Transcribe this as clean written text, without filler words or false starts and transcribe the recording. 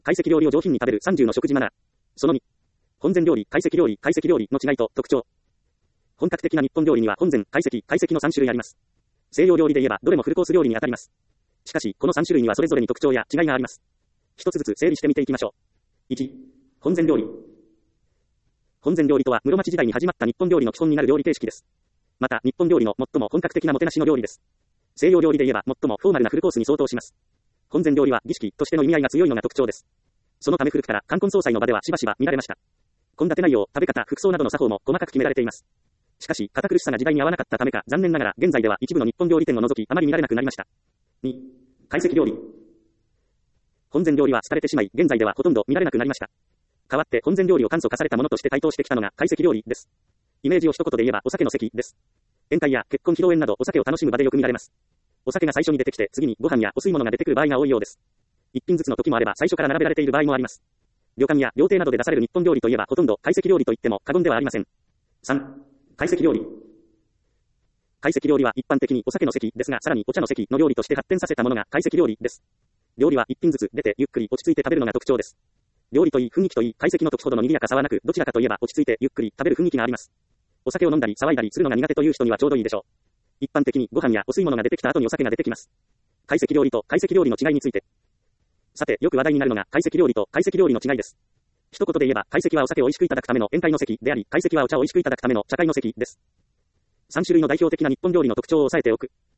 懐石料理を上品に食べる30の食事マナー。その2。本膳料理、懐石料理の違いと特徴。本格的な日本料理には本膳、懐石の3種類あります。西洋料理で言えばどれもフルコース料理にあたります。しかし、この3種類にはそれぞれに特徴や違いがあります。一つずつ整理してみていきましょう。1、本膳料理。本膳料理とは室町時代に始まった日本料理の基本になる料理形式です。また、日本料理の最も本格的なもてなしの料理です。西洋料理で言えば最もフォーマルなフルコースに相当します。本膳料理は儀式としての意味合いが強いのが特徴です。そのため古くから冠婚葬祭の場ではしばしば見られました。献立内容、食べ方、服装などの作法も細かく決められています。しかし、堅苦しさが時代に合わなかったためか、残念ながら現在では一部の日本料理店を除きあまり見られなくなりました。2、懐石料理。本膳料理は廃れてしまい、現在ではほとんど見られなくなりました。代わって本膳料理を簡素化されたものとして台頭してきたのが懐石料理です。イメージを一言で言えばお酒の席です。宴会や結婚披露宴などお酒を楽しむ場でよく見られます。お酒が最初に出てきて次にご飯やお吸い物が出てくる場合が多いようです。一品ずつの時もあれば最初から並べられている場合もあります。旅館や料亭などで出される日本料理といえばほとんど懐石料理と言っても過言ではありません。3、懐石料理。懐石料理は一般的にお酒の席ですが、さらにお茶の席の料理として発展させたものが懐石料理です。料理は一品ずつ出てゆっくり落ち着いて食べるのが特徴です。料理といい雰囲気といい、懐石の時ほどの賑やかさはなく、どちらかといえば落ち着いてゆっくり食べる雰囲気があります。お酒を飲んだり騒いだりするのが苦手という人にはちょうどいいでしょう。一般的にご飯やお吸い物が出てきた後にお酒が出てきます。懐石料理と懐石料理の違いについて。さて、よく話題になるのが懐石料理と懐石料理の違いです。一言で言えば、懐石はお酒を美味しくいただくための宴会の席であり、懐石はお茶を美味しくいただくための茶会の席です。3種類の代表的な日本料理の特徴を押さえておく。